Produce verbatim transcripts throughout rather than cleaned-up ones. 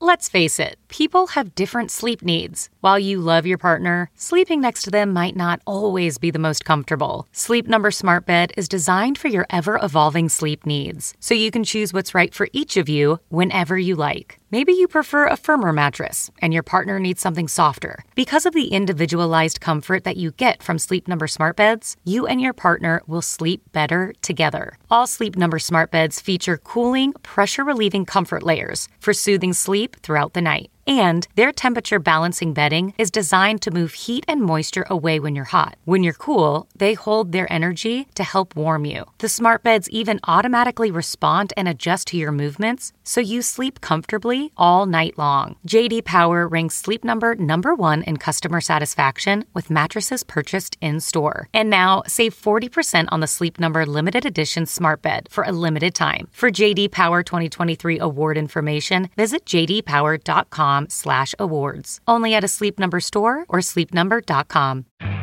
Let's face it, people have different sleep needs. While you love your partner, sleeping next to them might not always be the most comfortable. Sleep Number Smart Bed is designed for your ever-evolving sleep needs, so you can choose what's right for each of you whenever you like. Maybe you prefer a firmer mattress, and your partner needs something softer. Because of the individualized comfort that you get from Sleep Number Smart Beds, you and your partner will sleep better together. All Sleep Number Smart Beds feature cooling, pressure-relieving comfort layers for soothing sleep throughout the night. And their temperature balancing bedding is designed to move heat and moisture away when you're hot. When you're cool, they hold their energy to help warm you. The smart beds even automatically respond and adjust to your movements, so you sleep comfortably all night long. J D Power ranks Sleep Number number one in customer satisfaction with mattresses purchased in-store. And now, save forty percent on the Sleep Number limited edition smart bed for a limited time. For J D Power twenty twenty-three award information, visit j d power dot com slash awards. Only at a Sleep Number store or sleep number dot com.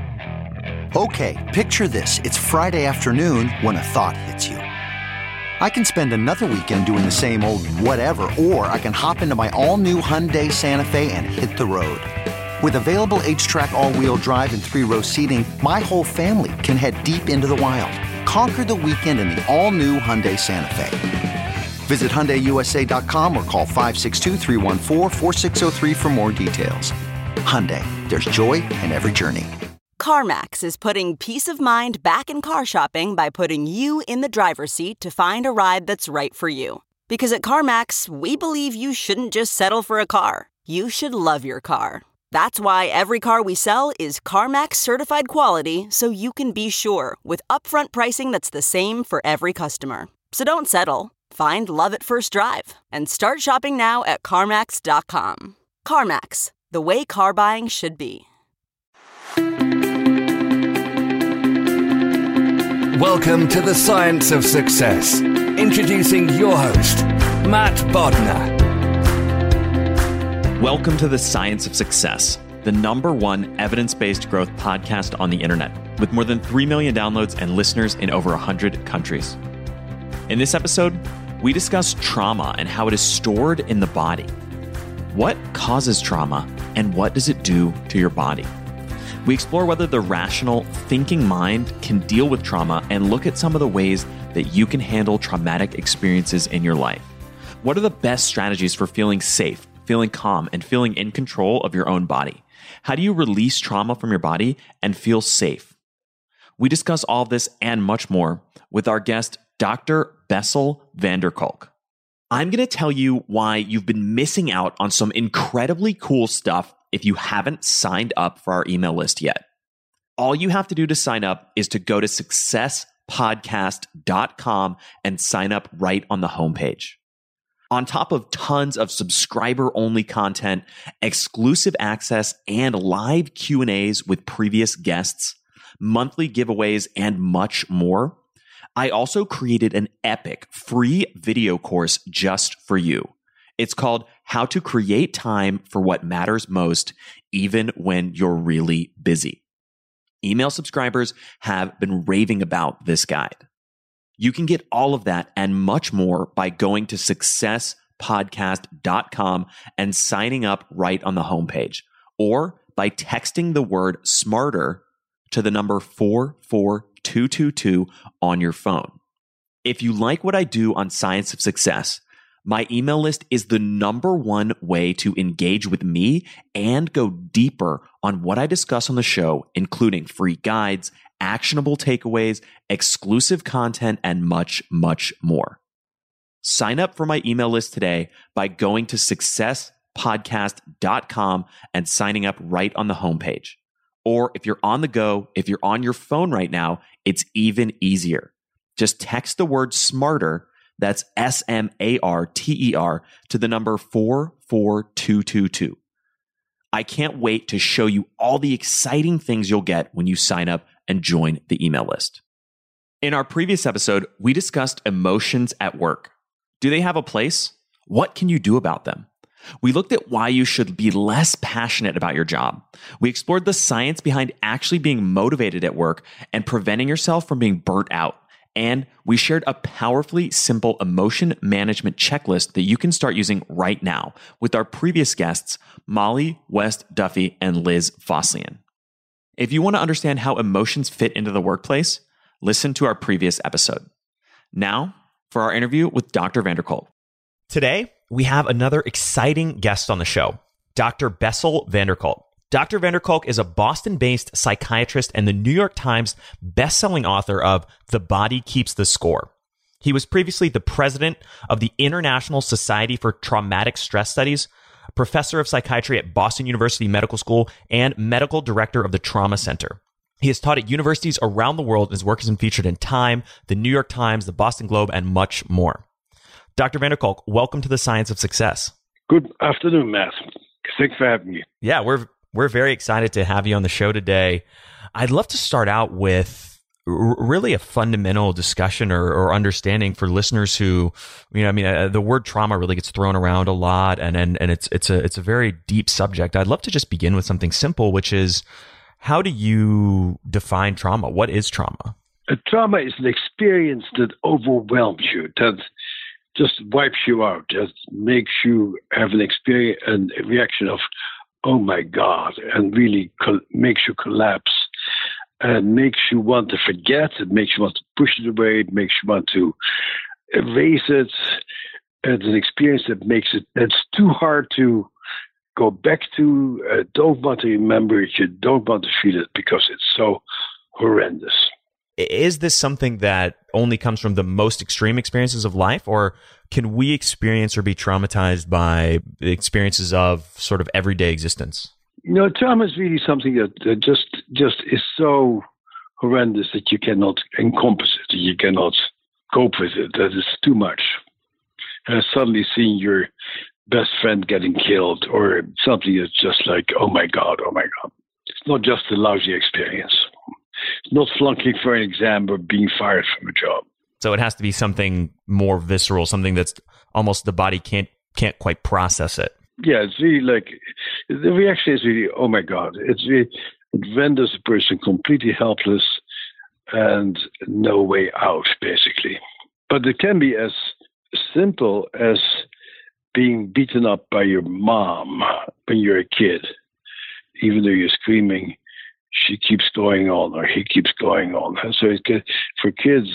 Okay, picture this. It's Friday afternoon when a thought hits you. I can spend another weekend doing the same old whatever, or I can hop into my all-new Hyundai Santa Fe and hit the road. With available H-Track all-wheel drive and three-row seating, my whole family can head deep into the wild. Conquer the weekend in the all-new Hyundai Santa Fe. Visit Hyundai U S A dot com or call five six two, three one four, four six zero three for more details. Hyundai, there's joy in every journey. CarMax is putting peace of mind back in car shopping by putting you in the driver's seat to find a ride that's right for you. Because at CarMax, we believe you shouldn't just settle for a car. You should love your car. That's why every car we sell is CarMax certified quality, so you can be sure with upfront pricing that's the same for every customer. So don't settle. Find love at first drive and start shopping now at CarMax dot com. CarMax, the way car buying should be. Welcome to the Science of Success. Introducing your host, Matt Bodnar. Welcome to the Science of Success, the number one evidence-based growth podcast on the internet, with more than three million downloads and listeners in over one hundred countries. In this episode, we discuss trauma and how it is stored in the body. What causes trauma and what does it do to your body? We explore whether the rational, thinking mind can deal with trauma and look at some of the ways that you can handle traumatic experiences in your life. What are the best strategies for feeling safe, feeling calm, and feeling in control of your own body? How do you release trauma from your body and feel safe? We discuss all of this and much more with our guest, Doctor Bessel van der Kolk. I'm going to tell you why you've been missing out on some incredibly cool stuff if you haven't signed up for our email list yet. All you have to do to sign up is to go to success podcast dot com and sign up right on the homepage. On top of tons of subscriber-only content, exclusive access, and live Q and A's with previous guests, monthly giveaways, and much more, I also created an epic free video course just for you. It's called How to Create Time for What Matters Most, Even When You're Really Busy. Email subscribers have been raving about this guide. You can get all of that and much more by going to success podcast dot com and signing up right on the homepage, or by texting the word SMARTER to the number four four two two two on your phone. If you like what I do on Science of Success, my email list is the number one way to engage with me and go deeper on what I discuss on the show, including free guides, actionable takeaways, exclusive content, and much, much more. Sign up for my email list today by going to success podcast dot com and signing up right on the homepage. Or if you're on the go, if you're on your phone right now, it's even easier. Just text the word SMARTER, that's S M A R T E R, to the number four four two two two. I can't wait to show you all the exciting things you'll get when you sign up and join the email list. In our previous episode, we discussed emotions at work. Do they have a place? What can you do about them? We looked at why you should be less passionate about your job. We explored the science behind actually being motivated at work and preventing yourself from being burnt out. And we shared a powerfully simple emotion management checklist that you can start using right now with our previous guests, Molly West Duffy and Liz Fosslien. If you want to understand how emotions fit into the workplace, listen to our previous episode. Now, for our interview with Doctor van der Kolk. Today, we have another exciting guest on the show, Doctor Bessel van der Kolk. Doctor van der Kolk is a Boston-based psychiatrist and the New York Times best-selling author of The Body Keeps the Score. He was previously the president of the International Society for Traumatic Stress Studies, professor of psychiatry at Boston University Medical School, and medical director of the Trauma Center. He has taught at universities around the world, and his work has been featured in Time, the New York Times, the Boston Globe, and much more. Doctor van der Kolk, welcome to the Science of Success. Good afternoon, Matt. Thanks for having me. Yeah, we're we're very excited to have you on the show today. I'd love to start out with r- really a fundamental discussion or, or understanding for listeners who, you know, I mean, uh, the word trauma really gets thrown around a lot, and and and it's it's a it's a very deep subject. I'd love to just begin with something simple, which is, how do you define trauma? What is trauma? A trauma is an experience that overwhelms you, that just wipes you out, that makes you have an experience, a reaction of, oh my God, and really col- makes you collapse, and makes you want to forget, it makes you want to push it away, it makes you want to erase it. It's an experience that makes it, it's too hard to go back to, uh, don't want to remember it, you don't want to feel it because it's so horrendous. Is this something that only comes from the most extreme experiences of life, or can we experience or be traumatized by the experiences of sort of everyday existence? You know, trauma is really something that, that just just is so horrendous that you cannot encompass it, that you cannot cope with it, that it's too much. And suddenly seeing your best friend getting killed or something that's just like, oh my God, oh my God. It's not just a lousy experience. It's not flunking for an exam or being fired from a job. So it has to be something more visceral, something that's almost the body can't can't quite process it. Yeah, it's really like, the reaction is really, oh my God. It's really, it renders a person completely helpless and no way out, basically. But it can be as simple as being beaten up by your mom when you're a kid. Even though you're screaming, she keeps going on, or he keeps going on. And so it can, for kids,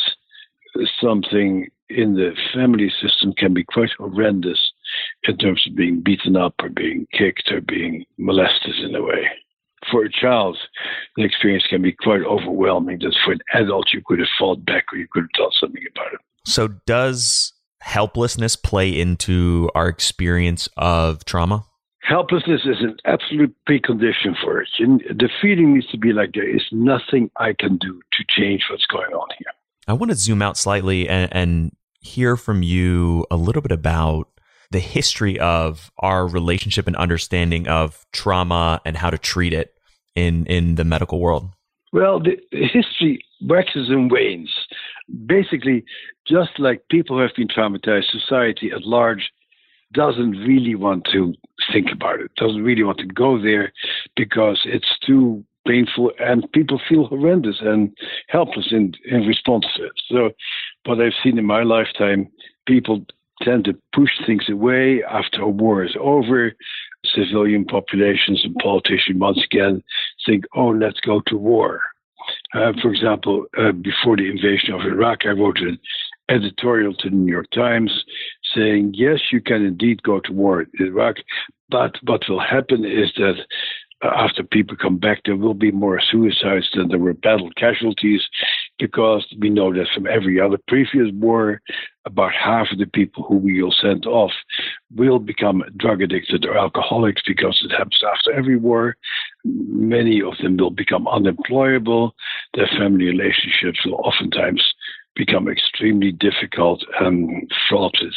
something in the family system can be quite horrendous in terms of being beaten up or being kicked or being molested in a way. For a child, the experience can be quite overwhelming that for an adult you could have fought back or you could have done something about it. So does helplessness play into our experience of trauma? Helplessness is an absolute precondition for it. The feeling needs to be like there is nothing I can do to change what's going on here. I want to zoom out slightly and, and hear from you a little bit about the history of our relationship and understanding of trauma and how to treat it in, in the medical world. Well, the history waxes and wanes. Basically, just like people who have been traumatized, society at large doesn't really want to think about it, doesn't really want to go there because it's too painful and people feel horrendous and helpless in, in response to it. So what I've seen in my lifetime, people tend to push things away after a war is over. Civilian populations and politicians once again think, oh, let's go to war. Uh, for example, uh, before the invasion of Iraq, I wrote an editorial to the New York Times saying, yes, you can indeed go to war in Iraq, but what will happen is that uh, after people come back, there will be more suicides than there were battle casualties, because we know that from every other previous war, about half of the people who we will send off will become drug addicted or alcoholics, because it happens after every war. Many of them will become unemployable. Their family relationships will oftentimes become extremely difficult and fraught with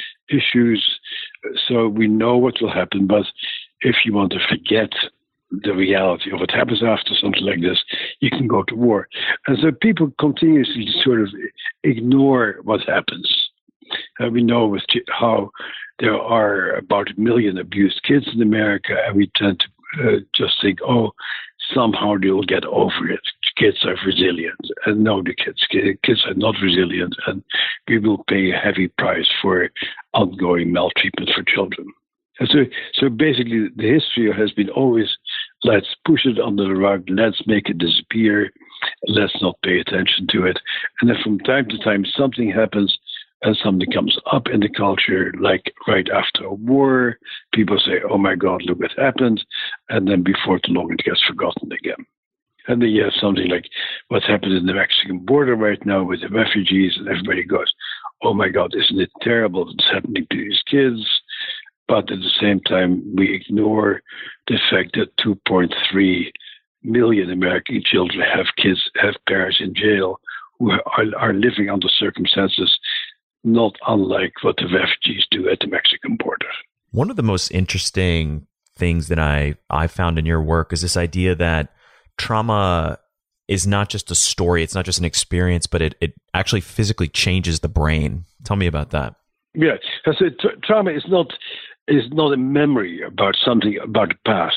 issues. So we know what will happen, but if you want to forget the reality of what happens after something like this, you can go to war. And so people continuously sort of ignore what happens. And we know with how there are about a million abused kids in America, and we tend to uh, just think, oh, somehow they'll get over it. kids are resilient. And no, the kids, kids are not resilient, and we will pay a heavy price for ongoing maltreatment for children. And so, so basically, the history has been always, let's push it under the rug, let's make it disappear, let's not pay attention to it. And then from time to time, something happens and something comes up in the culture, like right after a war, people say, oh my God, look what happened. And then before too long, it gets forgotten again. And then you have something like what's happened in the Mexican border right now with the refugees, and everybody goes, oh my God, isn't it terrible what's happening to these kids? But at the same time, we ignore the fact that two point three million American children have kids, have parents in jail who are, are living under circumstances not unlike what the refugees do at the Mexican border. One of the most interesting things that I, I found in your work is this idea that trauma is not just a story, it's not just an experience, but it, it actually physically changes the brain. Tell me about that. Yeah, I said tra- trauma is not is not a memory about something about the past.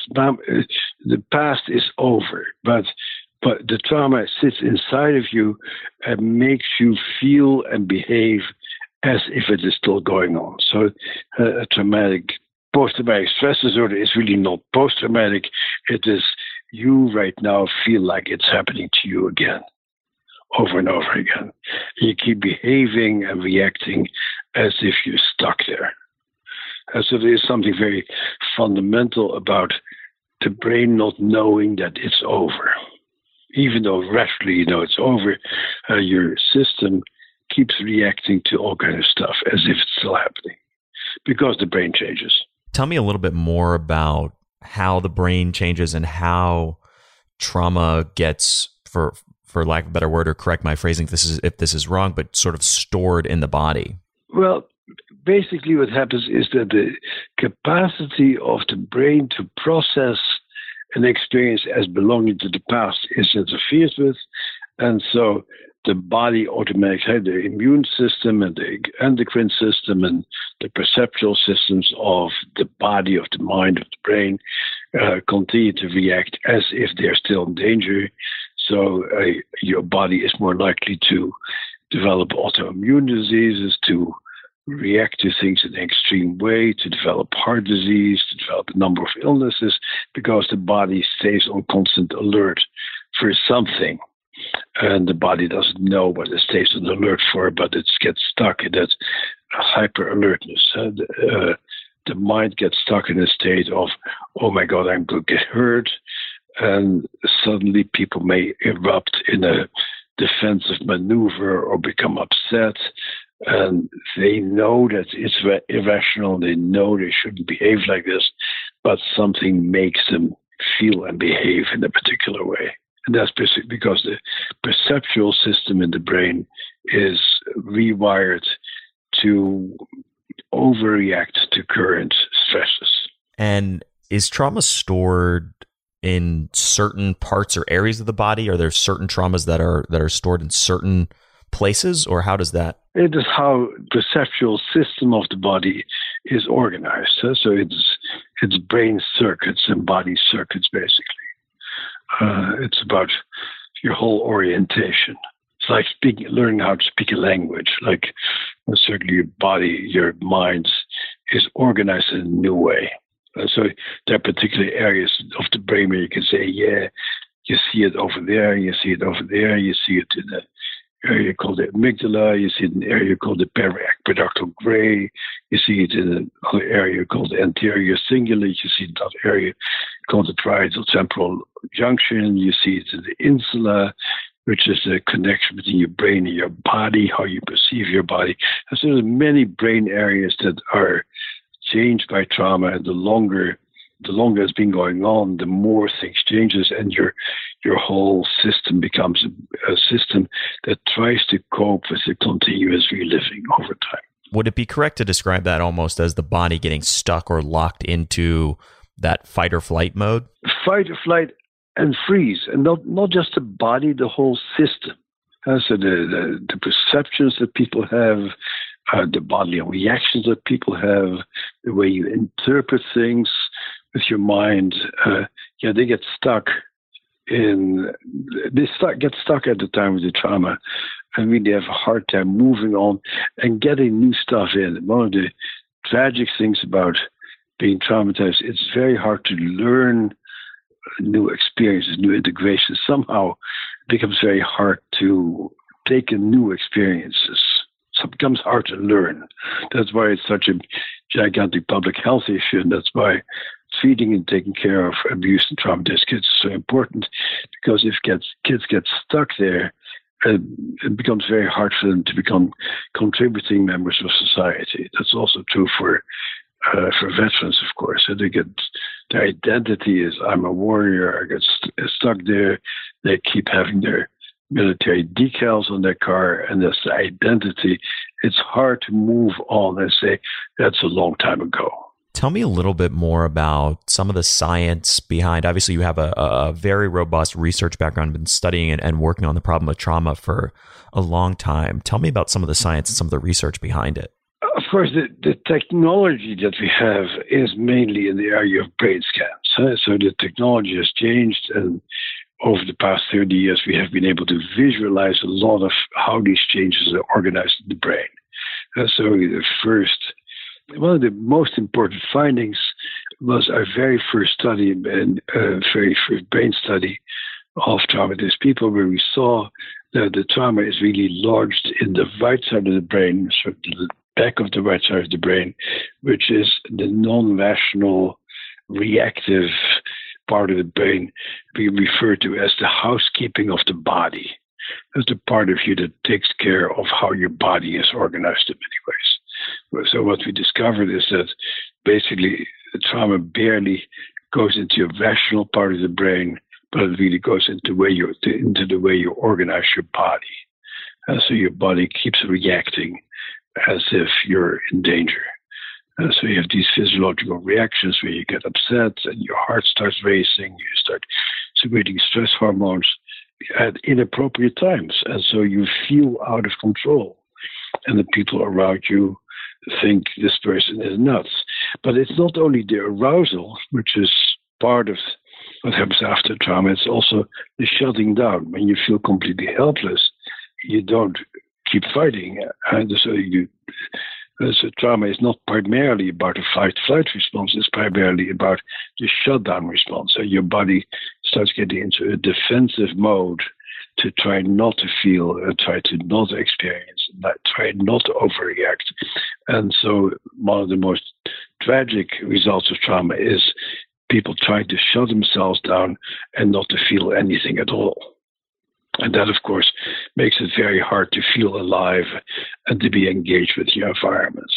The past is over, but but the trauma sits inside of you and makes you feel and behave as if it is still going on. So uh, a traumatic, post-traumatic stress disorder is really not post-traumatic. It is you right now feel like it's happening to you again, over and over again. You keep behaving and reacting as if you're stuck there. And so there is something very fundamental about the brain not knowing that it's over. Even though rationally you know it's over, uh, your system keeps reacting to all kinds of stuff as if it's still happening because the brain changes. Tell me a little bit more about how the brain changes and how trauma gets, for for lack of a better word, or correct my phrasing if this is if this is wrong, but sort of stored in the body. Well, basically what happens is that the capacity of the brain to process an experience as belonging to the past is interfered with, and so the body automatically, the immune system and the endocrine system and the perceptual systems of the body, of the mind, of the brain, uh, continue to react as if they're still in danger. So uh, your body is more likely to develop autoimmune diseases, to react to things in an extreme way, to develop heart disease, to develop a number of illnesses, because the body stays on constant alert for something. And the body doesn't know what it stays on alert for, but it gets stuck in that hyper alertness. And, uh, the mind gets stuck in a state of, oh my God, I'm going to get hurt. And suddenly people may erupt in a defensive maneuver or become upset. And they know that it's irrational. They know they shouldn't behave like this, but something makes them feel and behave in a particular way. And that's because the perceptual system in the brain is rewired to overreact to current stresses. And is trauma stored in certain parts or areas of the body? Are there certain traumas that are that are stored in certain places, or how does that? It is how the perceptual system of the body is organized. So it's it's brain circuits and body circuits, basically. Uh, it's about your whole orientation. It's like speaking, learning how to speak a language. Like uh, certainly your body, your mind is organized in a new way. Uh, so there are particular areas of the brain where you can say, yeah, you see it over there, you see it over there, you see it in an area called the amygdala, you see it in an area called the periaqueductal gray, you see it in another area called the anterior cingulate, you see it in another area called the parietal temporal junction, you see it in the insula, which is the connection between your brain and your body, how you perceive your body. And so there are many brain areas that are changed by trauma, and the longer the longer it's been going on, the more things changes, and your your whole system becomes a, a system that tries to cope with the continuous reliving over time. Would it be correct to describe that almost as the body getting stuck or locked into that fight or flight mode? Fight or flight and freeze, and not, not just the body, the whole system. Uh, so the, the, the perceptions that people have, uh, the bodily reactions that people have, the way you interpret things with your mind, uh, yeah, they get stuck in, they stuck, get stuck at the time with the trauma and really have a hard time moving on and getting new stuff in. One of the tragic things about being traumatized, it's very hard to learn new experiences, new integrations. Somehow it becomes very hard to take in new experiences. So it becomes hard to learn. That's why it's such a gigantic public health issue, and that's why treating and taking care of abuse and traumatized kids is so important, because if kids, kids get stuck there, uh, it becomes very hard for them to become contributing members of society. That's also true for uh, for veterans, of course. So they get, their identity is, I'm a warrior, I get st- stuck there. They keep having their military decals on their car, and that's the identity. It's hard to move on and say, that's a long time ago. Tell me a little bit more about some of the science behind, obviously you have a, a very robust research background, been studying and, and working on the problem of trauma for a long time. Tell me about some of the science and some of the research behind it. Of course, the, the technology that we have is mainly in the area of brain scans. Huh? So the technology has changed, and over the past thirty years, we have been able to visualize a lot of how these changes are organized in the brain. Uh, so the first, one of the most important findings was our very first study, and uh, very first brain study of traumatized people, where we saw that the trauma is really lodged in the right side of the brain, so the back of the right side of the brain, which is the non-rational, reactive part of the brain we refer to as the housekeeping of the body. That's the part of you that takes care of how your body is organized in many ways. So what we discovered is that basically the trauma barely goes into your rational part of the brain, but it really goes into the way you into the way you organize your body. And so your body keeps reacting as if you're in danger. Uh, so you have these physiological reactions where you get upset and your heart starts racing, you start secreting stress hormones at inappropriate times. And so you feel out of control. And the people around you think this person is nuts. But it's not only the arousal, which is part of what happens after trauma, it's also the shutting down. When you feel completely helpless, you don't keep fighting. And so you... So trauma is not primarily about a fight-flight response. It's primarily about the shutdown response. So your body starts getting into a defensive mode to try not to feel, and try to not experience, and try not to overreact. And so one of the most tragic results of trauma is people trying to shut themselves down and not to feel anything at all. And that, of course, makes it very hard to feel alive and to be engaged with your environment.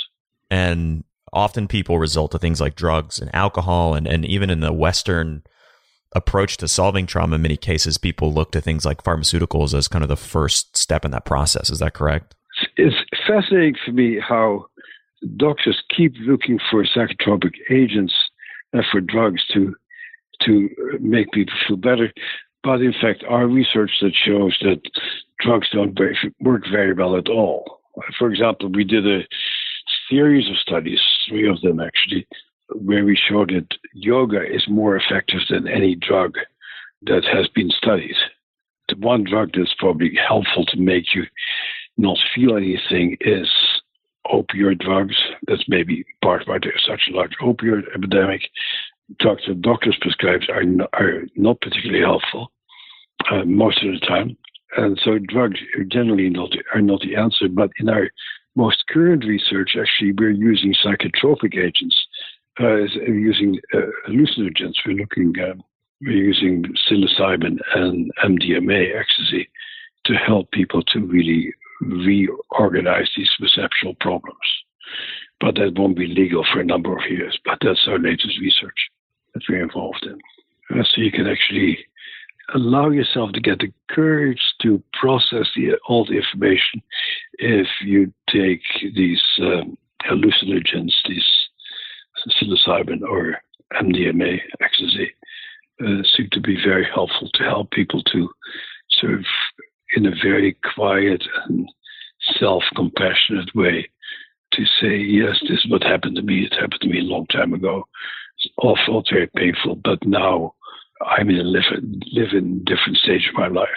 And often people resort to things like drugs and alcohol, and, and even in the Western approach to solving trauma, in many cases, people look to things like pharmaceuticals as kind of the first step in that process. Is that correct? It's fascinating for me how doctors keep looking for psychotropic agents and for drugs to to make people feel better. But in fact, our research that shows that drugs don't very, work very well at all. For example, we did a series of studies, three of them actually, where we showed that yoga is more effective than any drug that has been studied. The one drug that's probably helpful to make you not feel anything is opioid drugs. That's maybe part of why there's such a large opioid epidemic. Drugs that doctors prescribe are not, are not particularly helpful. Uh, most of the time. And so drugs are generally not, are not the answer. But in our most current research, actually, we're using psychotropic agents, uh, we're using uh, hallucinogens. We're looking, uh, we're using psilocybin and M D M A, ecstasy, to help people to really reorganize these perceptual problems. But that won't be legal for a number of years. But that's our latest research that we're involved in. Uh, so you can actually allow yourself to get the courage to process the, all the information if you take these um, hallucinogens, these psilocybin or M D M A, ecstasy, uh, seem to be very helpful to help people to sort of, in a very quiet and self-compassionate way, to say, yes, this is what happened to me. It happened to me a long time ago. It's all felt very painful, but now I'm in a live, live in a different stage of my life.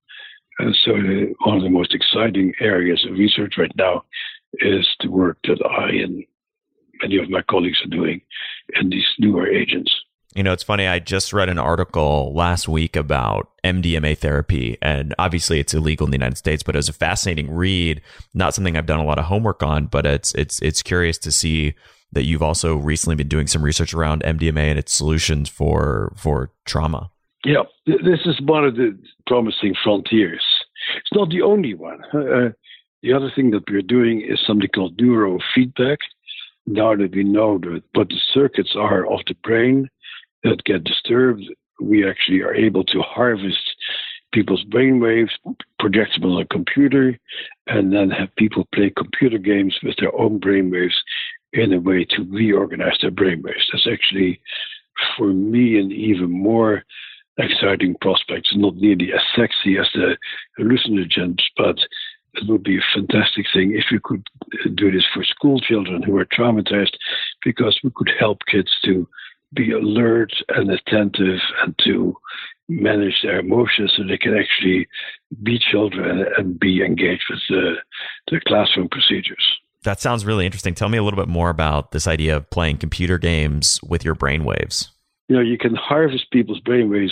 And so the, one of the most exciting areas of research right now is the work that I and many of my colleagues are doing in these newer agents. You know, it's funny. I just read an article last week about M D M A therapy, and obviously it's illegal in the United States, but it was a fascinating read. Not something I've done a lot of homework on, but it's it's it's curious to see that you've also recently been doing some research around M D M A and its solutions for for trauma. Yeah, this is one of the promising frontiers. It's not the only one. Uh, the other thing that we're doing is something called neurofeedback. Now that we know that what the circuits are of the brain that get disturbed, we actually are able to harvest people's brainwaves, project them on a computer, and then have people play computer games with their own brainwaves in a way to reorganize their brainwaves. That's actually, for me, an even more exciting prospect. It's not nearly as sexy as the hallucinogens, but it would be a fantastic thing if we could do this for school children who are traumatized, because we could help kids to be alert and attentive and to manage their emotions so they can actually be children and be engaged with the, the classroom procedures. That sounds really interesting. Tell me a little bit more about this idea of playing computer games with your brainwaves. You know, you can harvest people's brainwaves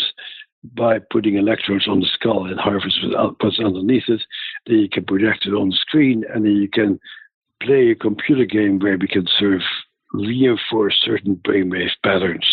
by putting electrodes on the skull and harvest what's underneath it. Then you can project it on the screen, and then you can play a computer game where we can sort of reinforce certain brainwave patterns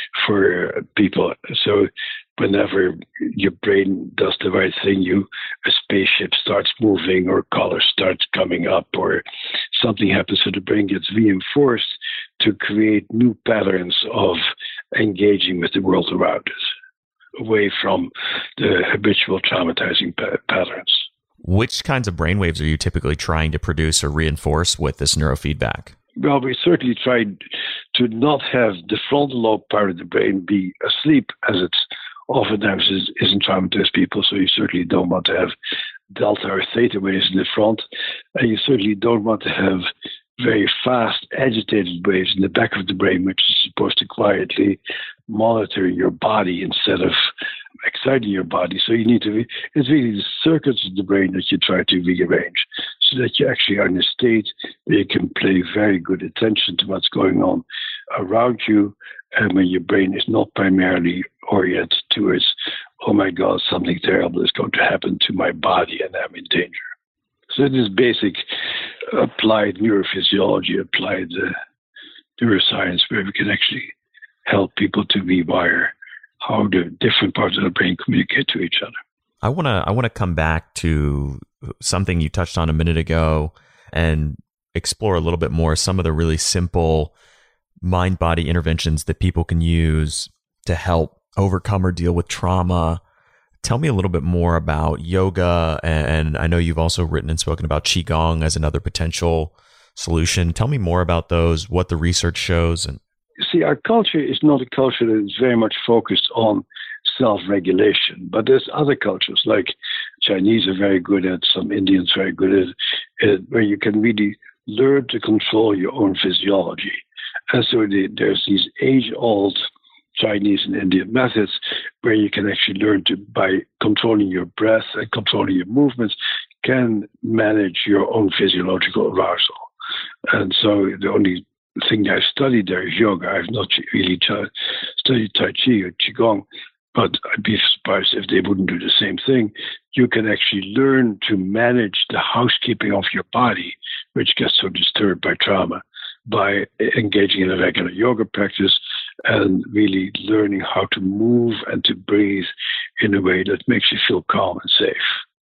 for people. So whenever your brain does the right thing, you a spaceship starts moving, or color starts coming up, or something happens, so the brain gets reinforced to create new patterns of engaging with the world around it, away from the habitual traumatizing pa- patterns. Which kinds of brainwaves are you typically trying to produce or reinforce with this neurofeedback? Well, we certainly tried to not have the frontal lobe part of the brain be asleep, as it oftentimes is, is in traumatized people. So you certainly don't want to have delta or theta waves in the front, and you certainly don't want to have very fast, agitated waves in the back of the brain, which is supposed to quietly monitor your body instead of exciting your body. So you need to, it's really the circuits of the brain that you try to rearrange so that you actually are in a state where you can pay very good attention to what's going on around you, and when your brain is not primarily oriented towards, oh my God, something terrible is going to happen to my body and I'm in danger. So it is basic applied neurophysiology, applied uh, neuroscience, where we can actually help people to rewire how the different parts of the brain communicate to each other. I want to I want to come back to something you touched on a minute ago and explore a little bit more some of the really simple mind-body interventions that people can use to help overcome or deal with trauma. Tell me a little bit more about yoga, and I know you've also written and spoken about Qigong as another potential solution. Tell me more about those, what the research shows. And see, our culture is not a culture that is very much focused on self-regulation, but there's other cultures, like Chinese are very good at, some Indians very good at, at where you can really learn to control your own physiology. And so the, there's these age-old Chinese and Indian methods where you can actually learn to, by controlling your breath and controlling your movements, can manage your own physiological arousal. And so the only thing I've studied there is yoga. I've not really ch- studied Tai Chi or Qigong, but I'd be surprised if they wouldn't do the same thing. You can actually learn to manage the housekeeping of your body, which gets so disturbed by trauma, by engaging in a regular yoga practice and really learning how to move and to breathe in a way that makes you feel calm and safe.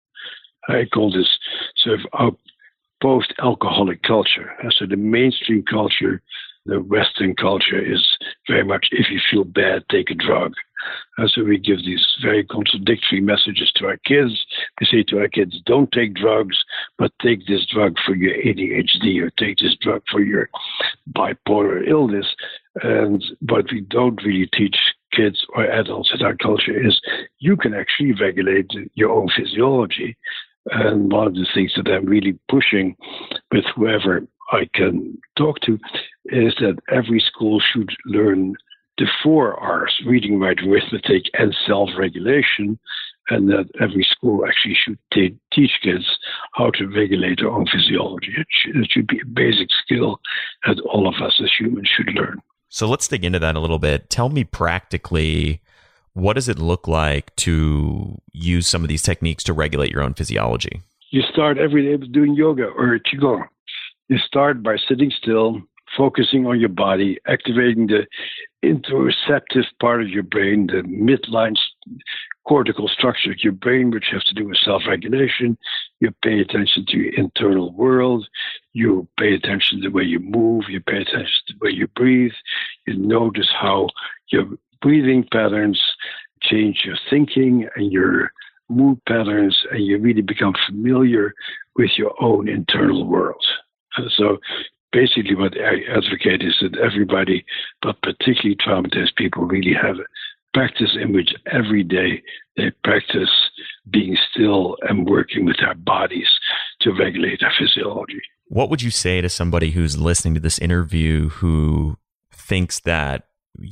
I call this sort of our post-alcoholic culture. And so the mainstream culture, the Western culture, is very much, if you feel bad, take a drug. And so we give these very contradictory messages to our kids. We say to our kids, don't take drugs, but take this drug for your A D H D, or take this drug for your bipolar illness. And what we don't really teach kids or adults in our culture is you can actually regulate your own physiology. And one of the things that I'm really pushing with whoever I can talk to is that every school should learn the four R's, reading, writing, arithmetic, and self-regulation, and that every school actually should t- teach kids how to regulate their own physiology. It should, it should be a basic skill that all of us as humans should learn. So let's dig into that a little bit. Tell me practically, what does it look like to use some of these techniques to regulate your own physiology? You start every day with doing yoga or qigong. You start by sitting still, focusing on your body, activating the interoceptive part of your brain, the midline cortical structure of your brain, which has to do with self-regulation. You pay attention to your internal world. You pay attention to the way you move. You pay attention to the way you breathe. You notice how your breathing patterns change your thinking and your mood patterns, and you really become familiar with your own internal world. And so basically what I advocate is that everybody, but particularly traumatized people, really have a practice in which every day they practice being still and working with their bodies to regulate their physiology. What would you say to somebody who's listening to this interview who thinks that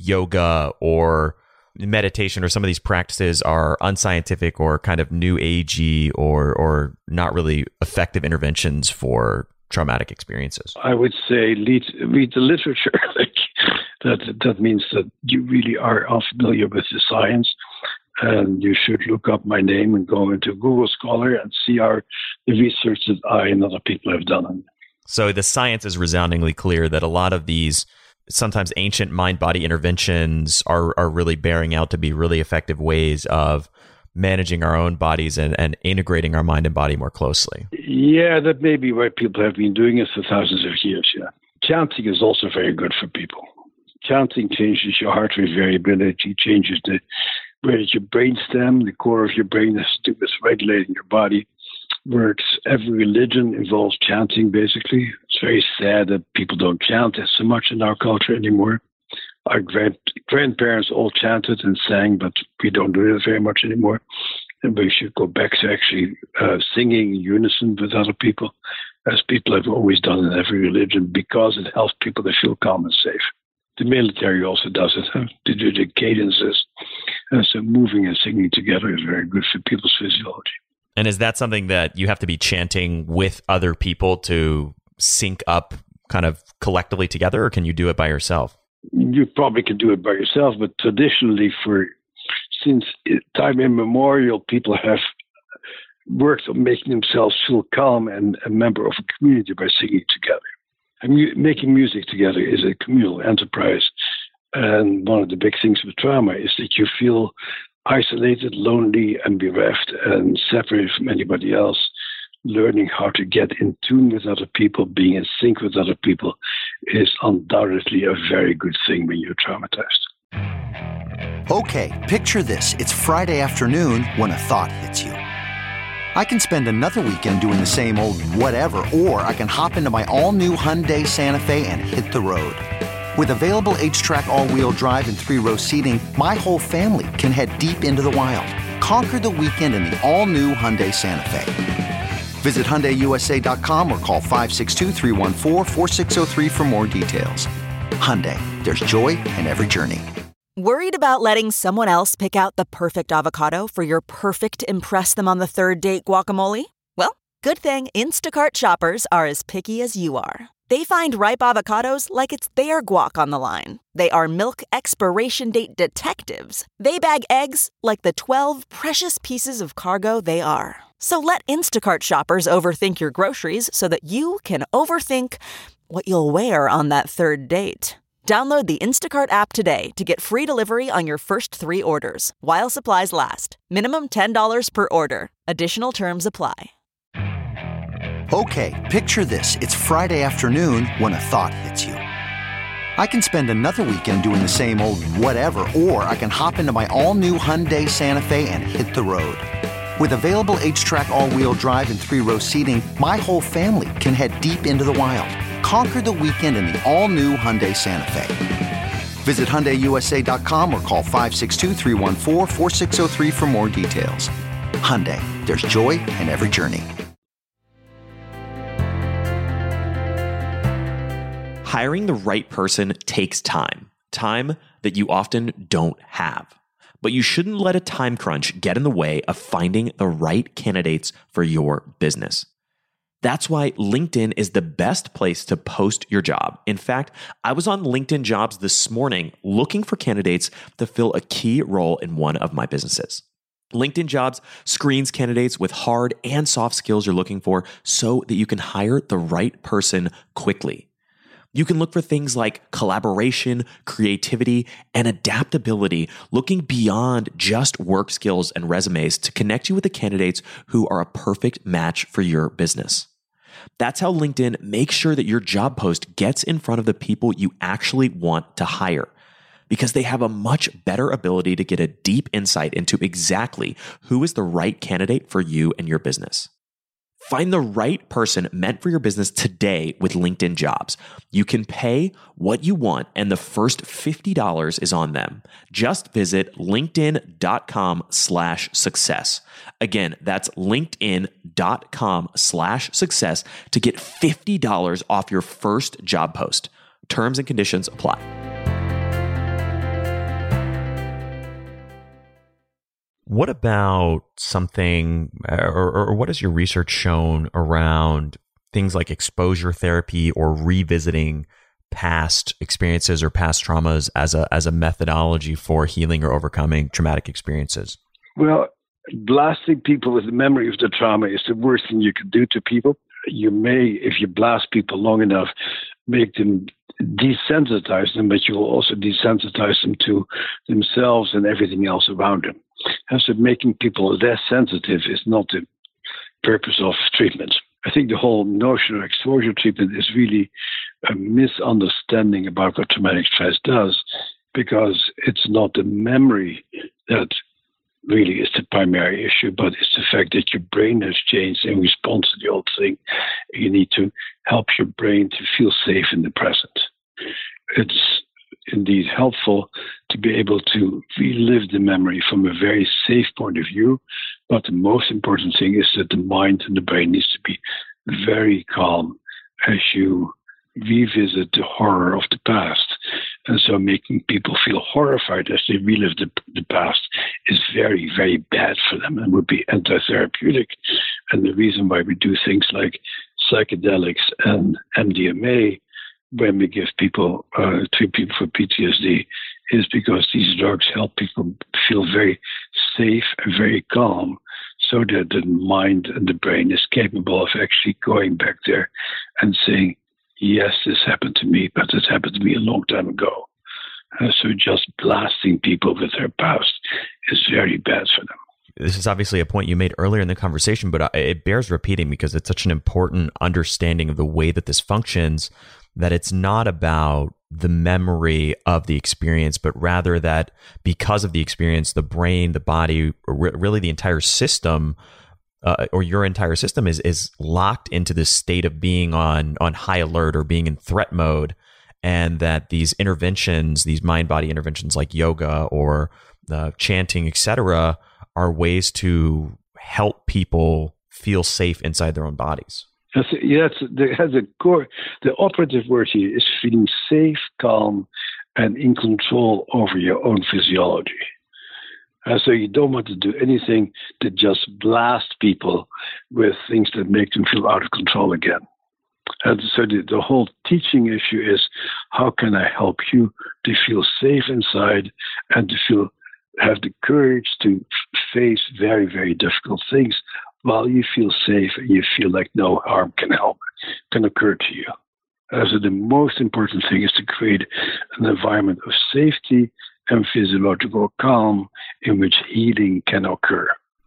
yoga or meditation or some of these practices are unscientific or kind of new agey or or not really effective interventions for traumatic experiences? I would say read, read the literature. like that that means that you really are unfamiliar with the science, and you should look up my name and go into Google Scholar and see our the research that I and other people have done. So the science is resoundingly clear that a lot of these sometimes ancient mind-body interventions are are really bearing out to be really effective ways of managing our own bodies and, and integrating our mind and body more closely. Yeah, that may be why people have been doing it for thousands of years, yeah. Chanting is also very good for people. Chanting changes your heart rate variability, changes the where your brainstem, the core of your brain has to do with regulating your body, works. Every religion involves chanting, basically. It's very sad that people don't chant so much in our culture anymore. Our grand, grandparents all chanted and sang, but we don't do it very much anymore. And we should go back to actually uh, singing in unison with other people, as people have always done in every religion, because it helps people to feel calm and safe. The military also does it. Huh? They do the cadences. And so moving and singing together is very good for people's physiology. And is that something that you have to be chanting with other people to sync up kind of collectively together, or can you do it by yourself? You probably can do it by yourself, but traditionally, for since time immemorial, people have worked on making themselves feel calm and a member of a community by singing together. And mu- making music together is a communal enterprise. And one of the big things with trauma is that you feel isolated, lonely, and bereft and separated from anybody else. Learning how to get in tune with other people, being in sync with other people, is undoubtedly a very good thing when you're traumatized. Okay, picture this. It's Friday afternoon when a thought hits you. I can spend another weekend doing the same old whatever, or I can hop into my all-new Hyundai Santa Fe and hit the road. With available H-Track all-wheel drive and three-row seating, my whole family can head deep into the wild. Conquer the weekend in the all-new Hyundai Santa Fe. Visit Hyundai U S A dot com or call five six two, three one four, four six zero three for more details. Hyundai, there's joy in every journey. Worried about letting someone else pick out the perfect avocado for your perfect impress-them-on-the-third-date guacamole? Well, good thing Instacart shoppers are as picky as you are. They find ripe avocados like it's their guac on the line. They are milk expiration date detectives. They bag eggs like the twelve precious pieces of cargo they are. So let Instacart shoppers overthink your groceries so that you can overthink what you'll wear on that third date. Download the Instacart app today to get free delivery on your first three orders, while supplies last. Minimum ten dollars per order. Additional terms apply. Okay, picture this. It's Friday afternoon when a thought hits you. I can spend another weekend doing the same old whatever, or I can hop into my all-new Hyundai Santa Fe and hit the road. With available H-Track all-wheel drive and three-row seating, my whole family can head deep into the wild. Conquer the weekend in the all-new Hyundai Santa Fe. Visit Hyundai U S A dot com or call five six two, three one four, four six zero three for more details. Hyundai, there's joy in every journey. Hiring the right person takes time. Time that you often don't have. But you shouldn't let a time crunch get in the way of finding the right candidates for your business. That's why LinkedIn is the best place to post your job. In fact, I was on LinkedIn Jobs this morning looking for candidates to fill a key role in one of my businesses. LinkedIn Jobs screens candidates with hard and soft skills you're looking for so that you can hire the right person quickly. You can look for things like collaboration, creativity, and adaptability, looking beyond just work skills and resumes to connect you with the candidates who are a perfect match for your business. That's how LinkedIn makes sure that your job post gets in front of the people you actually want to hire, because they have a much better ability to get a deep insight into exactly who is the right candidate for you and your business. Find the right person meant for your business today with LinkedIn Jobs. You can pay what you want, and the first fifty dollars is on them. Just visit linkedin.com slash success. Again, that's linkedin.com slash success to get fifty dollars off your first job post. Terms and conditions apply. What about something, or, or what has your research shown around things like exposure therapy or revisiting past experiences or past traumas as a as a methodology for healing or overcoming traumatic experiences? Well, blasting people with the memory of the trauma is the worst thing you can do to people. You may, if you blast people long enough, make them desensitize them, but you will also desensitize them to themselves and everything else around them. And so making people less sensitive is not the purpose of treatment. I think the whole notion of exposure treatment is really a misunderstanding about what traumatic stress does, because it's not the memory that really is the primary issue, but it's the fact that your brain has changed in response to the old thing. You need to help your brain to feel safe in the present. It's indeed helpful to be able to relive the memory from a very safe point of view, but the most important thing is that the mind and the brain needs to be very calm as you revisit the horror of the past. And so making people feel horrified as they relive the, the past is very, very bad for them and would be anti-therapeutic. And the reason why we do things like psychedelics and M D M A when we give people, uh, treat people for P T S D, is because these drugs help people feel very safe and very calm, so that the mind and the brain is capable of actually going back there and saying, yes, this happened to me, but this happened to me a long time ago. Uh, so just blasting people with their past is very bad for them. This is obviously a point you made earlier in the conversation, but it bears repeating because it's such an important understanding of the way that this functions, that it's not about the memory of the experience, but rather that because of the experience, the brain, the body, really the entire system, uh, or your entire system is is locked into this state of being on on high alert or being in threat mode, and that these interventions, these mind-body interventions like yoga or the chanting, et cetera, are ways to help people feel safe inside their own bodies. That's, yeah, that's, that's a core. The operative word here is feeling safe, calm, and in control over your own physiology. Uh, so you don't want to do anything that just blast people with things that make them feel out of control again. And so the, the whole teaching issue is, how can I help you to feel safe inside and to feel have the courage to face very, very difficult things while you feel safe and you feel like no harm can help, can occur to you. Uh, so the most important thing is to create an environment of safety and physiological calm in which healing can occur.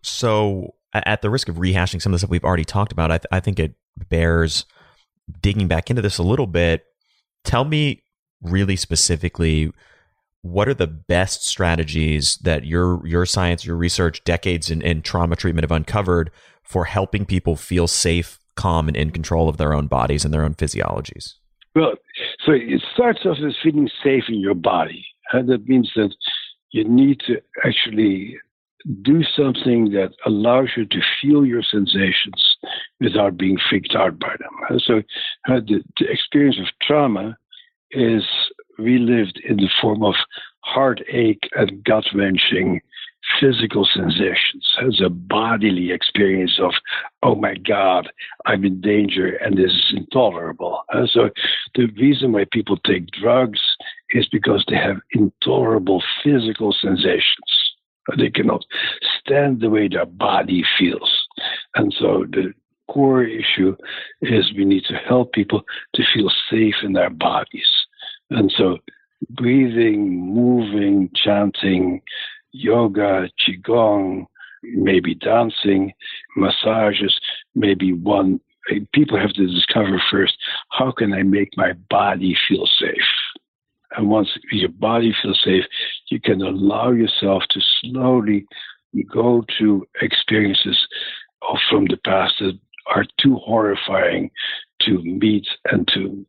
So at the risk of rehashing some of the stuff we've already talked about, I, th- I think it bears digging back into this a little bit. Tell me really specifically, what are the best strategies that your your science, your research, decades in, in trauma treatment have uncovered for helping people feel safe, calm, and in control of their own bodies and their own physiologies? Well, so it starts off as feeling safe in your body. And that means that you need to actually do something that allows you to feel your sensations without being freaked out by them. And so uh, the, the experience of trauma is relived in the form of heartache and gut-wrenching physical sensations, as a bodily experience of, oh my God, I'm in danger and this is intolerable. And so the reason why people take drugs is because they have intolerable physical sensations. They cannot stand the way their body feels. And so the core issue is we need to help people to feel safe in their bodies. And so breathing, moving, chanting, yoga, qigong, maybe dancing, massages, maybe one. People have to discover first, how can I make my body feel safe? And once your body feels safe, you can allow yourself to slowly go to experiences of, from the past that are too horrifying to meet and to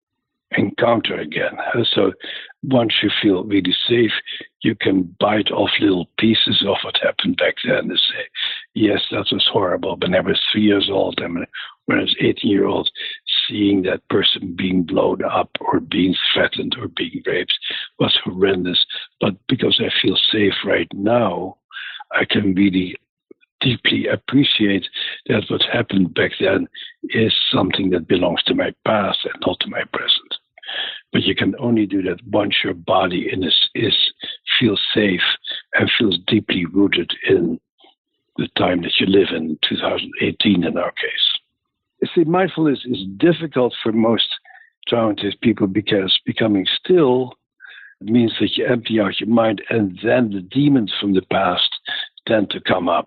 encounter again. So once you feel really safe, you can bite off little pieces of what happened back then and say, yes, that was horrible. But when I was three years old and when I was eighteen years old, seeing that person being blown up or being threatened or being raped was horrendous. But because I feel safe right now, I can really deeply appreciate that what happened back then is something that belongs to my past and not to my present. But you can only do that once your body is, is feels safe and feels deeply rooted in the time that you live in, two thousand eighteen in our case. You see, mindfulness is difficult for most traumatized people because becoming still means that you empty out your mind and then the demons from the past tend to come up.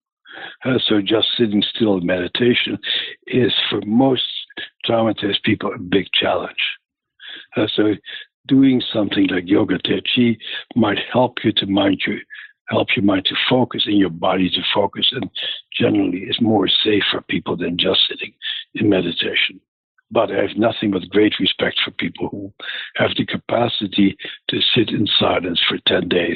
Uh, so just sitting still in meditation is for most traumatized people a big challenge. Uh, so doing something like yoga, Tai Chi might help you to mind you, help your mind to focus and your body to focus, and generally is more safe for people than just sitting in meditation. But I have nothing but great respect for people who have the capacity to sit in silence for ten days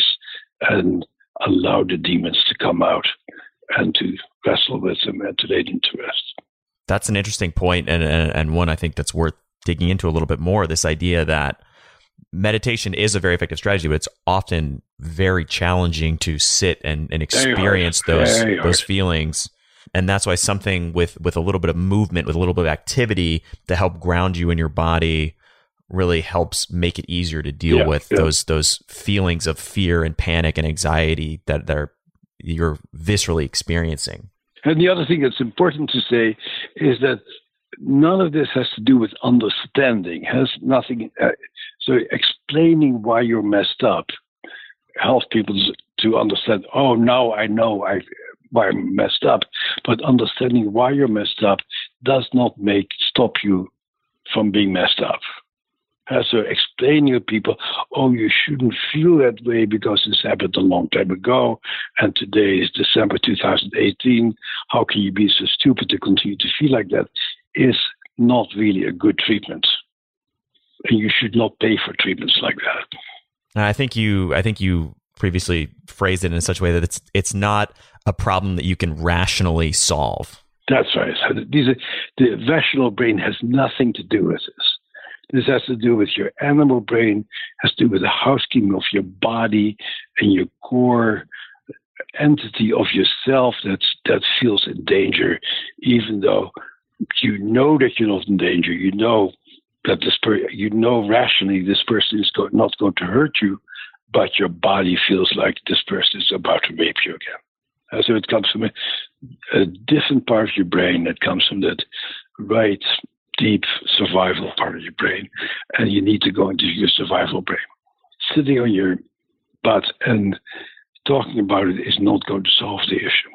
and allow the demons to come out and to wrestle with them and to lay them to rest. That's an interesting point, and, and and one I think that's worth digging into a little bit more, this idea that meditation is a very effective strategy, but it's often very challenging to sit and, and experience those those feelings. And that's why something with, with a little bit of movement, with a little bit of activity to help ground you in your body really helps make it easier to deal yeah, with yeah. those those feelings of fear and panic and anxiety that, that are, you're viscerally experiencing. And the other thing that's important to say is that none of this has to do with understanding. Has nothing. Uh, so explaining why you're messed up helps people to understand. Oh, now I know I why I'm messed up. But understanding why you're messed up does not make stop you from being messed up. Uh, so explaining to people, oh, you shouldn't feel that way because this happened a long time ago, and today is December two thousand eighteen. How can you be so stupid to continue to feel like that? Is not really a good treatment, and you should not pay for treatments like that. And I think you, I think you previously phrased it in such a way that it's it's not a problem that you can rationally solve. That's right. These are, the rational brain has nothing to do with this. This has to do with your animal brain, has to do with the housekeeping of your body and your core entity of yourself that's, that feels in danger, even though you know that you're not in danger. You know that this per- you know rationally this person is go- not going to hurt you, but your body feels like this person is about to rape you again. Uh, so it comes from a, a different part of your brain that comes from that right deep survival part of your brain, and you need to go into your survival brain. Sitting on your butt and talking about it is not going to solve the issue.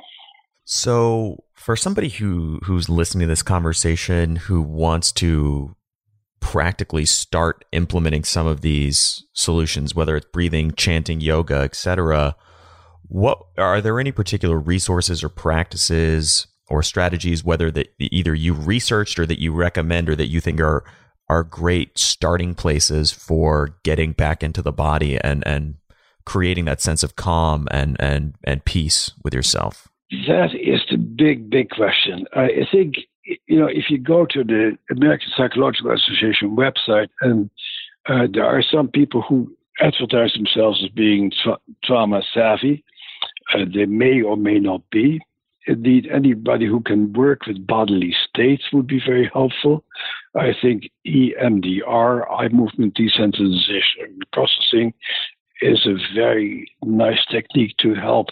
So for somebody who who's listening to this conversation, who wants to practically start implementing some of these solutions, whether it's breathing, chanting, yoga, et cetera, what are there any particular resources or practices or strategies, whether that either you researched or that you recommend or that you think are are great starting places for getting back into the body and, and creating that sense of calm and, and, and peace with yourself? That is the big, big question. I think, you know, if you go to the American Psychological Association website, and uh, there are some people who advertise themselves as being tra- trauma savvy. Uh, they may or may not be. Indeed, anybody who can work with bodily states would be very helpful. I think E M D R, eye movement desensitization and processing, is a very nice technique to help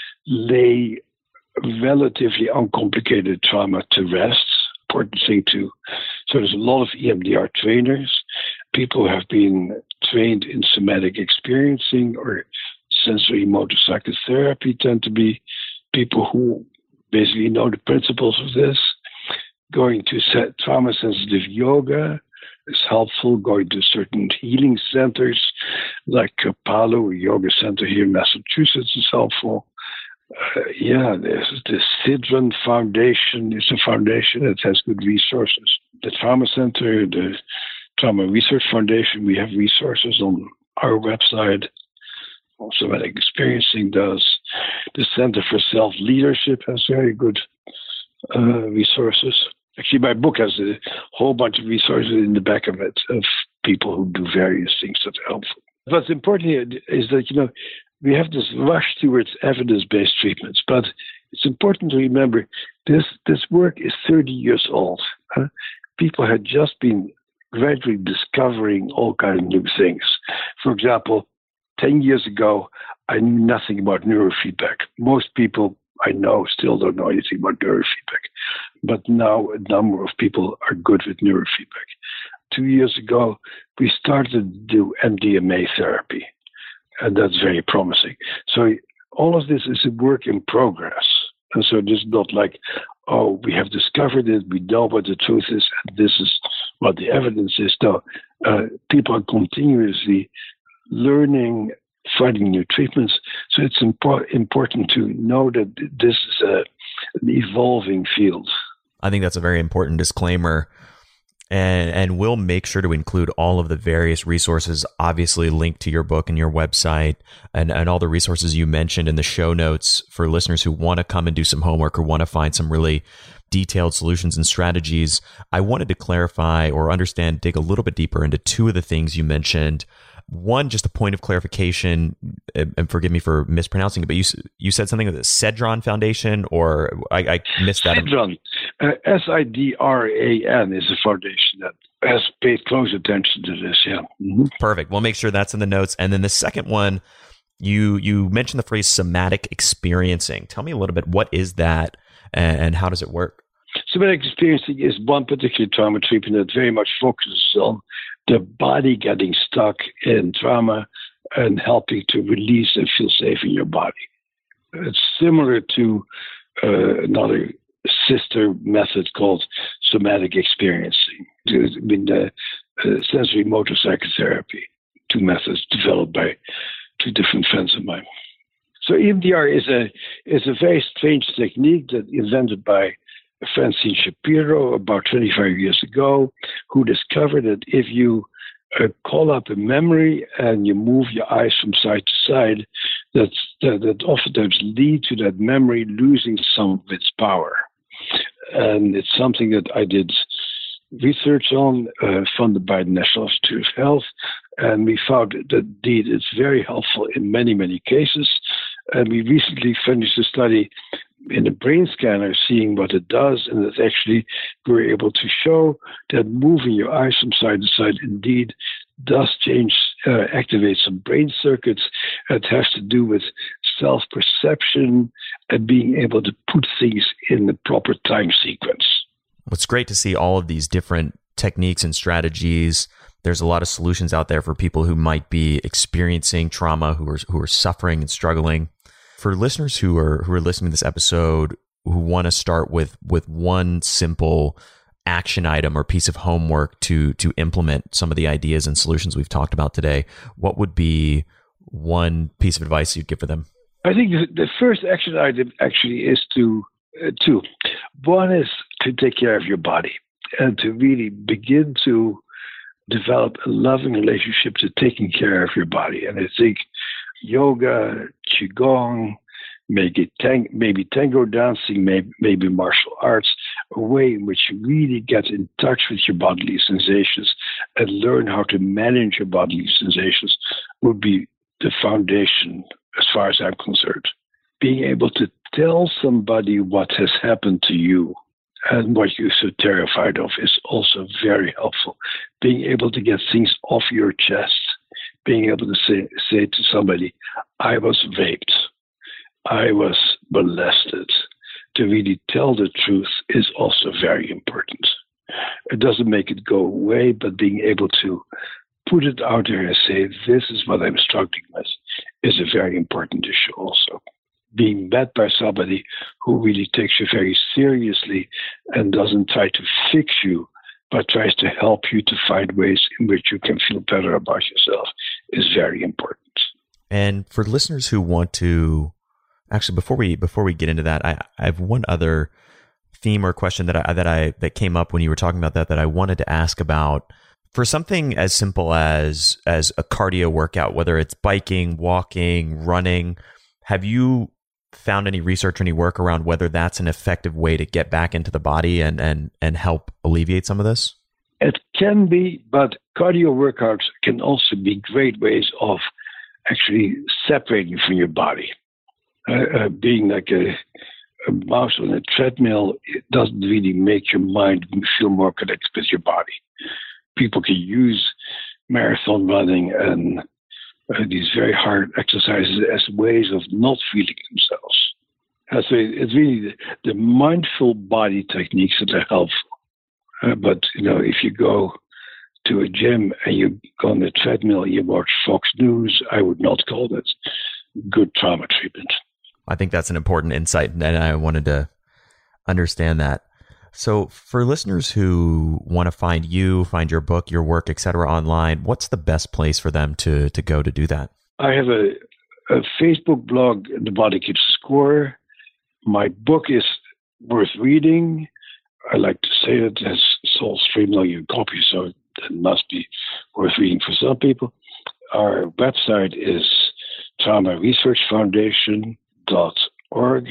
lay relatively uncomplicated trauma to rest. Important thing to. So there's a lot of E M D R trainers, people who have been trained in somatic experiencing or sensory motor psychotherapy tend to be people who basically know the principles of this. Going to set trauma-sensitive yoga is helpful. Going to certain healing centers like Palo, a yoga center here in Massachusetts, is helpful. Uh, yeah, there's the Sidran Foundation. It's a foundation that has good resources. The Trauma Center, the Trauma Research Foundation, we have resources on our website. Also, Somatic Experiencing does. The Center for Self-Leadership has very good uh, resources. Actually, my book has a whole bunch of resources in the back of it of people who do various things that are helpful. What's important here is that, you know, we have this rush towards evidence-based treatments, but it's important to remember this this work is thirty years old. Huh? People had just been gradually discovering all kinds of new things. For example, ten years ago, I knew nothing about neurofeedback. Most people I know still don't know anything about neurofeedback. But now a number of people are good with neurofeedback. Two years ago, we started to do M D M A therapy, and that's very promising. So all of this is a work in progress. And so this is not like, oh, we have discovered it, we know what the truth is, and this is what the evidence is. No, uh, people are continuously learning, finding new treatments. So it's impo- important to know that this is a, an evolving field. I think that's a very important disclaimer. And and we'll make sure to include all of the various resources, obviously linked to your book and your website, and, and all the resources you mentioned in the show notes for listeners who want to come and do some homework or want to find some really detailed solutions and strategies. I wanted to clarify or understand, dig a little bit deeper into two of the things you mentioned. One, just a point of clarification, and forgive me for mispronouncing it, but you you said something with the Sidran Foundation, or I, I missed that. Sidran, uh, S I D R A N is a foundation that has paid close attention to this, yeah. Mm-hmm. Perfect. We'll make sure that's in the notes. And then the second one, you you mentioned the phrase somatic experiencing. Tell me a little bit, what is that and, and how does it work? Somatic experiencing is one particular trauma treatment that very much focuses on the body getting stuck in trauma and helping to release and feel safe in your body. It's similar to uh, another sister method called somatic experiencing, I mean, the uh, sensory motor psychotherapy, two methods developed by two different friends of mine. So E M D R is a is a very strange technique that invented by Francine Shapiro about twenty-five years ago, who discovered that if you uh, call up a memory and you move your eyes from side to side, that, that, that oftentimes lead to that memory losing some of its power. And it's something that I did research on, uh, funded by the National Institute of Health, and we found that indeed it's very helpful in many, many cases. And we recently finished a study in a brain scanner seeing what it does, and that actually we were able to show that moving your eyes from side to side indeed does change, uh, activate some brain circuits. It has to do with self-perception and being able to put things in the proper time sequence. It's great to see all of these different techniques and strategies. There's a lot of solutions out there for people who might be experiencing trauma, who are who are suffering and struggling. For listeners who are who are listening to this episode who want to start with with one simple action item or piece of homework to to implement some of the ideas and solutions we've talked about today, what would be one piece of advice you'd give for them? I think the first action item actually is to uh, two. One is to take care of your body and to really begin to develop a loving relationship to taking care of your body. And I think yoga, qigong, maybe, tang- maybe tango dancing, maybe, maybe martial arts, a way in which you really get in touch with your bodily sensations and learn how to manage your bodily sensations would be the foundation as far as I'm concerned. Being able to tell somebody what has happened to you and what you're so terrified of is also very helpful. Being able to get things off your chest, being able to say, say to somebody, I was raped, I was molested. To really tell the truth is also very important. It doesn't make it go away, but being able to put it out there and say, this is what I'm struggling with, is a very important issue also. Being met by somebody who really takes you very seriously and doesn't try to fix you, but tries to help you to find ways in which you can feel better about yourself is very important. And for listeners who want to, actually, before we before we get into that, I, I have one other theme or question that I that I that came up when you were talking about that that I wanted to ask about. For something as simple as as a cardio workout, whether it's biking, walking, running, have you found any research or any work around whether that's an effective way to get back into the body and and and help alleviate some of this? It can be, but cardio workouts can also be great ways of actually separating from your body. Uh, uh, being like a, a mouse on a treadmill, it doesn't really make your mind feel more connected with your body. People can use marathon running and uh, these very hard exercises as ways of not feeling themselves. Uh, so it, it's really the, the mindful body techniques that are helpful. Uh, but, you know, if you go to a gym and you go on the treadmill, you watch Fox News, I would not call that good trauma treatment. I think that's an important insight, and I wanted to understand that. So for listeners who want to find you, find your book, your work, et cetera, online, what's the best place for them to to go to do that? I have a, a Facebook blog, The Body Keeps Score. My book is worth reading. I like to say that it has sold three million copies, so it must be worth reading for some people. Our website is trauma research foundation dot org.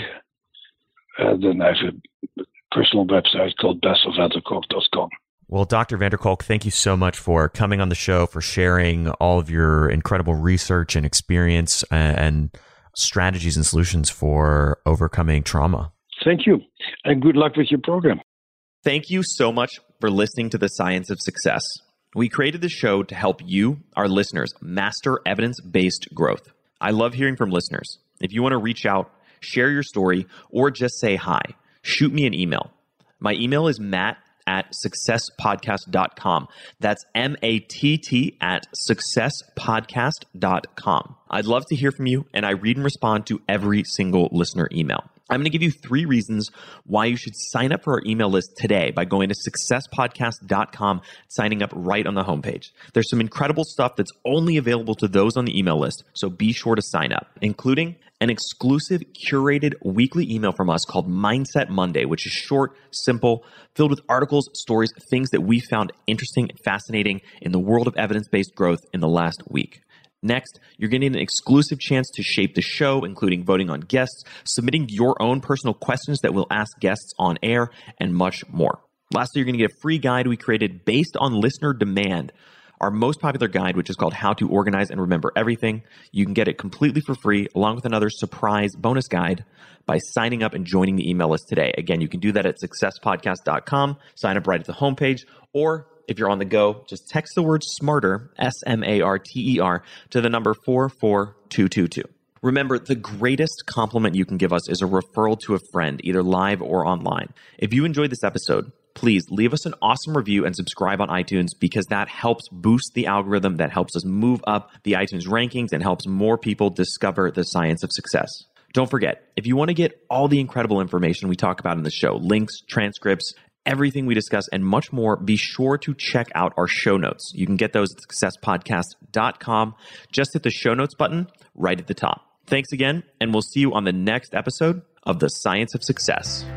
And then I have a personal website called bessel van der kolk dot com. Well, Doctor van der Kolk, thank you so much for coming on the show, for sharing all of your incredible research and experience and strategies and solutions for overcoming trauma. Thank you, and good luck with your program. Thank you so much for listening to The Science of Success. We created the show to help you, our listeners, master evidence-based growth. I love hearing from listeners. If you want to reach out, share your story, or just say hi, shoot me an email. My email is matt at success podcast dot com. That's M A T T at success podcast dot com. I'd love to hear from you, and I read and respond to every single listener email. I'm going to give you three reasons why you should sign up for our email list today by going to success podcast dot com, signing up right on the homepage. There's some incredible stuff that's only available to those on the email list, so be sure to sign up, including an exclusive curated weekly email from us called Mindset Monday, which is short, simple, filled with articles, stories, things that we found interesting and fascinating in the world of evidence-based growth in the last week. Next, you're getting an exclusive chance to shape the show, including voting on guests, submitting your own personal questions that we'll ask guests on air, and much more. Lastly, you're going to get a free guide we created based on listener demand, our most popular guide, which is called How to Organize and Remember Everything. You can get it completely for free, along with another surprise bonus guide by signing up and joining the email list today. Again, you can do that at success podcast dot com, sign up right at the homepage, or if you're on the go, just text the word SMARTER, S M A R T E R, to the number four four two two two. Remember, the greatest compliment you can give us is a referral to a friend, either live or online. If you enjoyed this episode, please leave us an awesome review and subscribe on iTunes, because that helps boost the algorithm, that helps us move up the iTunes rankings and helps more people discover the science of success. Don't forget, if you want to get all the incredible information we talk about in the show, links, transcripts, everything we discuss, and much more, be sure to check out our show notes. You can get those at success podcast dot com. Just hit the show notes button right at the top. Thanks again, and we'll see you on the next episode of The Science of Success.